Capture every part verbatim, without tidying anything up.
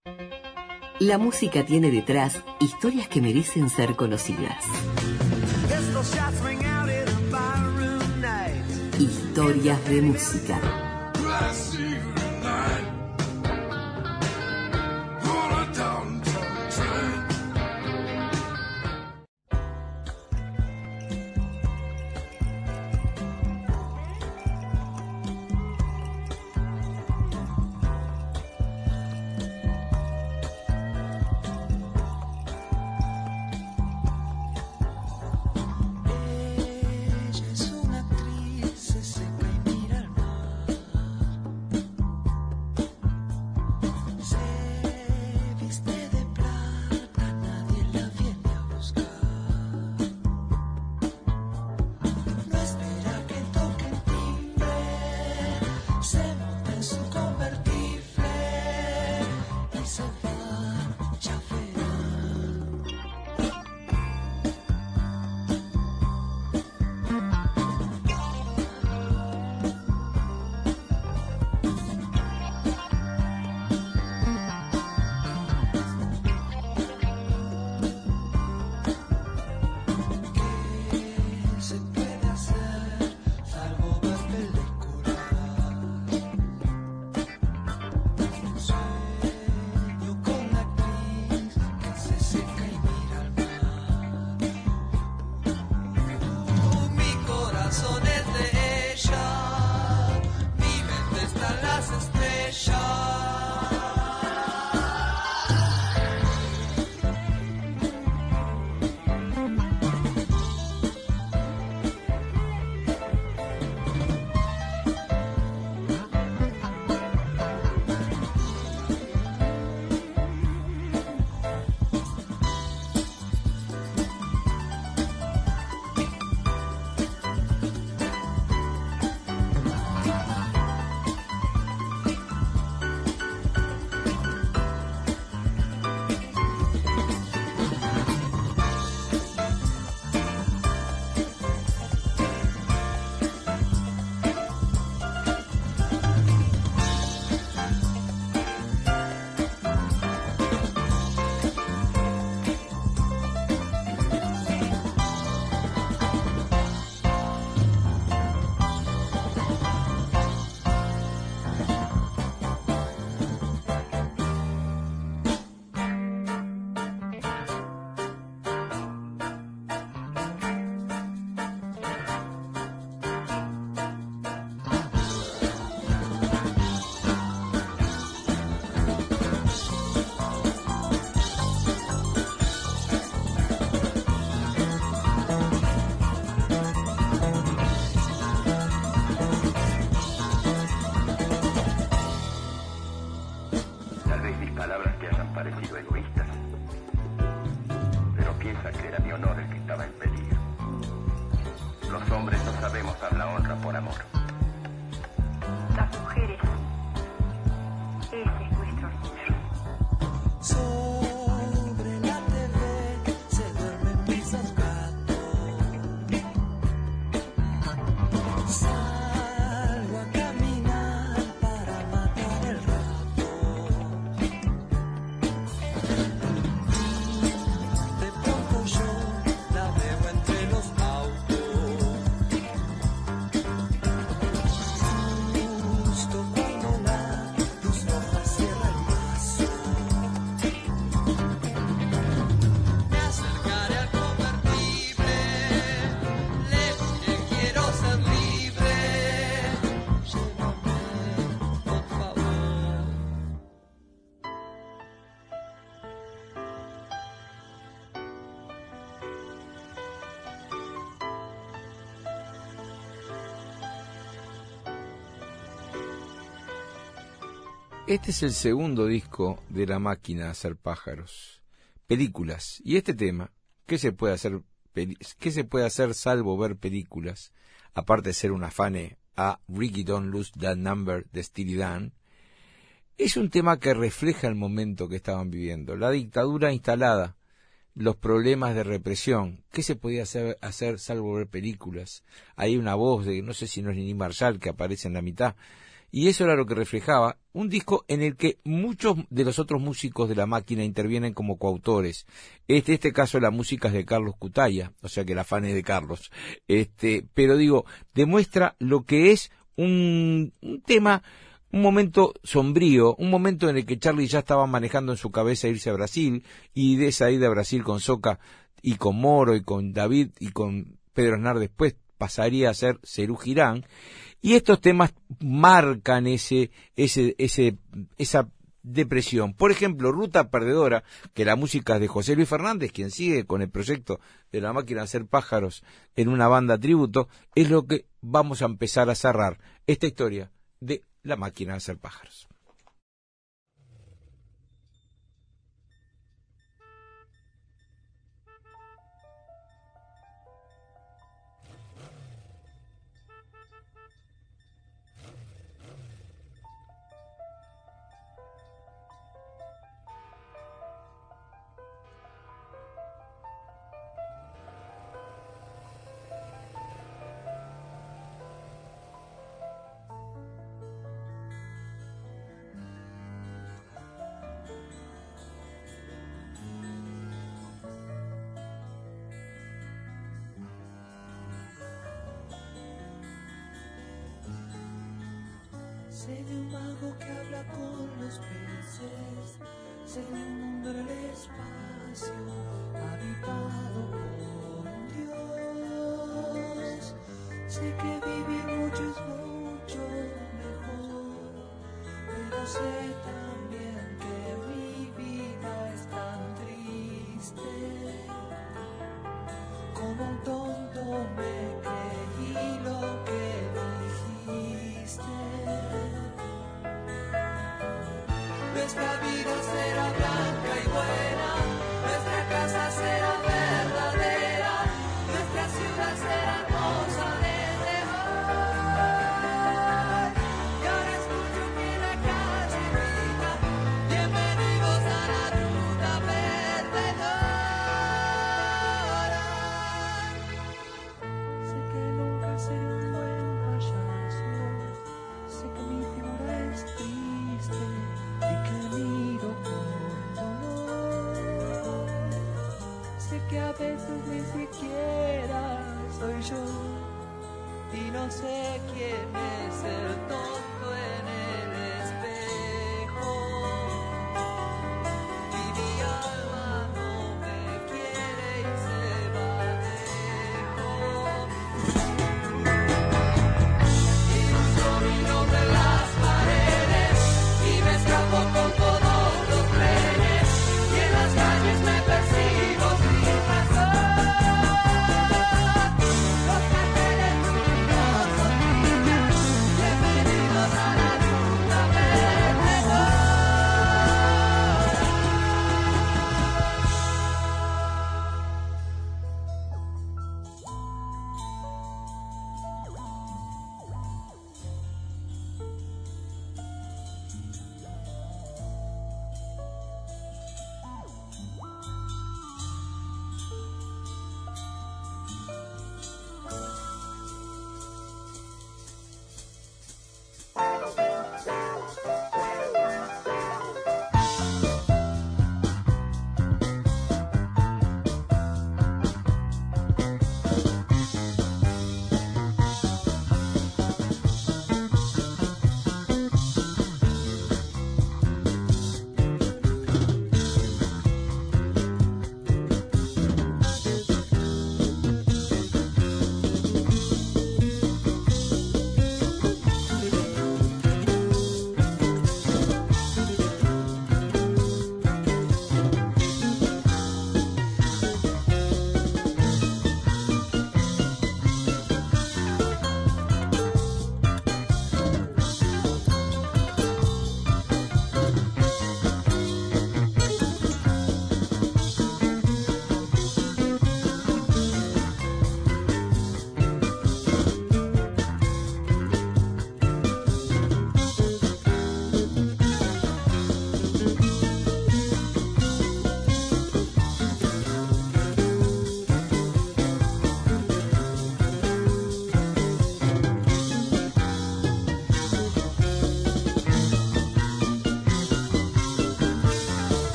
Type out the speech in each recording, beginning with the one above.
La música tiene detrás historias que merecen ser conocidas. Historias de música. Este es el segundo disco de La Máquina de Hacer Pájaros, películas. Y este tema, ¿qué se puede hacer, qué se puede hacer salvo ver películas? Aparte de ser un afane a Ricky Don't Lose That Number de Steely Dan, es un tema que refleja el momento que estaban viviendo, la dictadura instalada, los problemas de represión. ¿Qué se podía hacer, hacer salvo ver películas? Hay una voz de, no sé si no es Nini Marshall, que aparece en la mitad, y eso era lo que reflejaba un disco en el que muchos de los otros músicos de La Máquina intervienen como coautores. Este, este caso la música es de Carlos Cutaya, o sea que la fan es de Carlos. Este, pero digo, demuestra lo que es un, un tema, un momento sombrío, un momento en el que Charlie ya estaba manejando en su cabeza irse a Brasil, y de esa ida a Brasil con Soca y con Moro y con David y con Pedro Aznar después pasaría a ser Serú Girán, y estos temas marcan ese, ese, ese, esa depresión. Por ejemplo, Ruta Perdedora, que la música es de José Luis Fernández, quien sigue con el proyecto de La Máquina de Hacer Pájaros en una banda tributo, es lo que vamos a empezar a cerrar esta historia de La Máquina de Hacer Pájaros. Sé de un mago que habla con los peces, sé de un mundo en el espacio, habitado por un dios. Sé que vivir mucho es mucho mejor, pero sé también que mi vida es tan triste. Como un tonto me creí lo que dijiste. Nuestra vida será blanca y buena, nuestra casa será verdadera, nuestra ciudad será hermosa desde hoy. Y ahora escucho que la calle grita, bienvenidos a la ruta perdedora. Sé que nunca seré un buen payaso, sé que mi figura es triste y que miro con dolor. Sé que a veces ni siquiera soy yo y no sé quién es el tonto en el espejo. Y mi alma no me quiere y se va lejos. Ilustro mi nombre en las paredes y me escapo con todos los trenes, y en las calles me persigo sin razón. Los carteles luminosos gritan, bienvenidos a la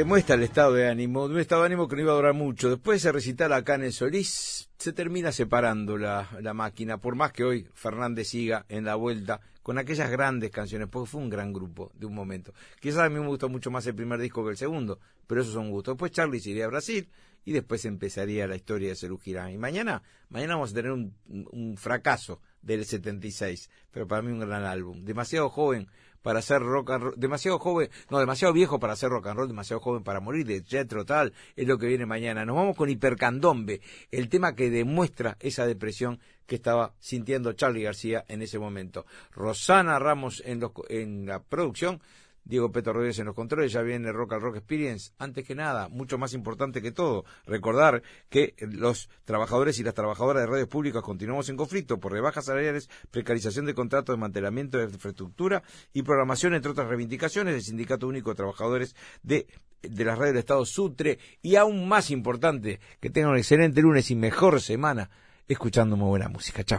demuestra el estado de ánimo, de un estado de ánimo que no iba a durar mucho. Después de recitar acá en el Solís, se termina separando la, la máquina, por más que hoy Fernández siga en la vuelta con aquellas grandes canciones, porque fue un gran grupo de un momento. Quizás a mí me gustó mucho más el primer disco que el segundo, pero esos son gustos. Después Charlie se iría a Brasil y después empezaría la historia de Serú Girán. Y mañana, mañana vamos a tener un, un fracaso del setenta y seis, pero para mí un gran álbum. Demasiado joven para hacer rock and roll, demasiado joven, no, demasiado viejo para hacer rock and roll, demasiado joven para morir, de Jethro Tull, es lo que viene mañana. Nos vamos con Hipercandombe, el tema que demuestra esa depresión que estaba sintiendo Charly García en ese momento. Rosana Ramos en, los, en la producción, Diego Peto Rodríguez en los controles, ya viene Rock and Rock Experience. Antes que nada, mucho más importante que todo, recordar que los trabajadores y las trabajadoras de radios públicas continuamos en conflicto por rebajas salariales, precarización de contratos, desmantelamiento de infraestructura y programación, entre otras reivindicaciones del Sindicato Único de Trabajadores de, de las radios del Estado, SUTRE. Y aún más importante, que tengan un excelente lunes y mejor semana escuchando muy buena música. Chao.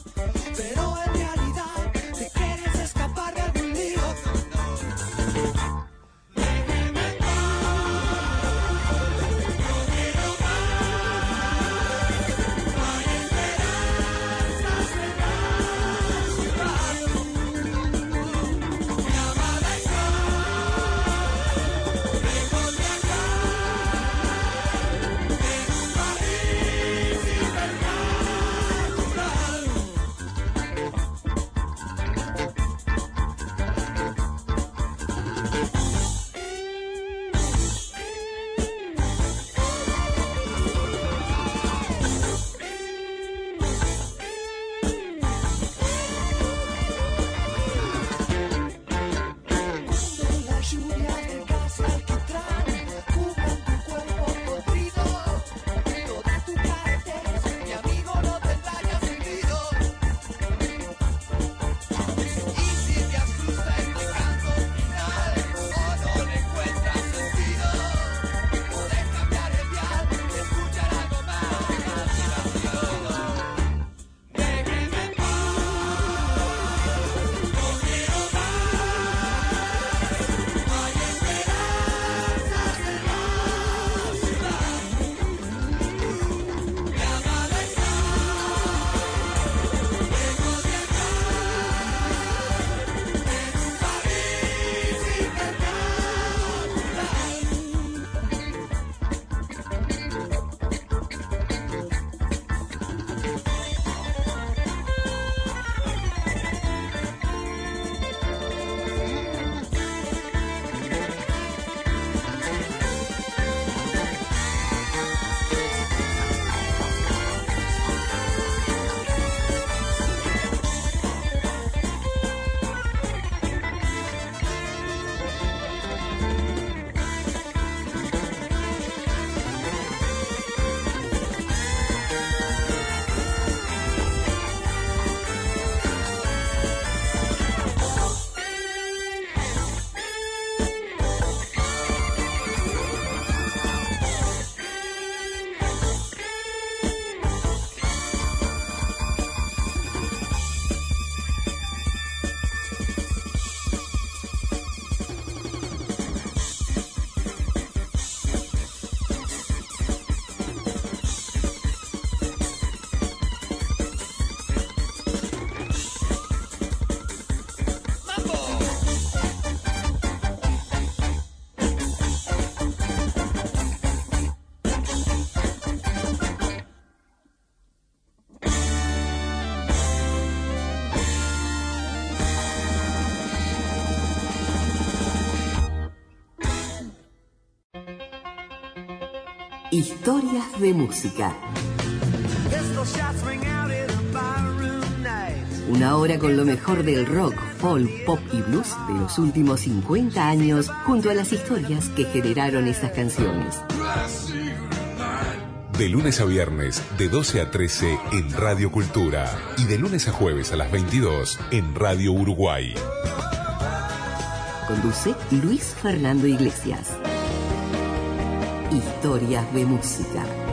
Pero en realidad te quieres escapar de algún lío. Historias de música. Una hora con lo mejor del rock, folk, pop y blues de los últimos cincuenta años, junto a las historias que generaron esas canciones. De lunes a viernes, de doce a trece en Radio Cultura. Y de lunes a jueves a las veintidós en Radio Uruguay. Conduce Luis Fernando Iglesias. Historias de música.